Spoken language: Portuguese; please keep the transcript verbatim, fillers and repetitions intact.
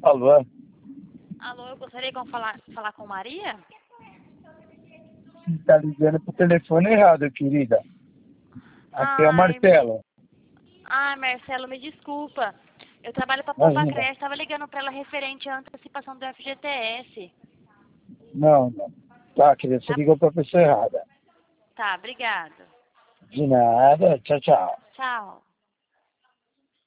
Alô? Alô, eu gostaria de falar, falar com Maria? Você tá ligando pro telefone errado, querida. Aqui é o Ai, Marcelo. ai, Marcelo, me desculpa. Eu trabalho para a Pomba Imagina. Creche, estava ligando para ela referente à antecipação do F G T S. Não, não. Tá, querida, você Tá, ligou pra pessoa errada. tá, obrigada. De nada. Tchau, tchau. Tchau.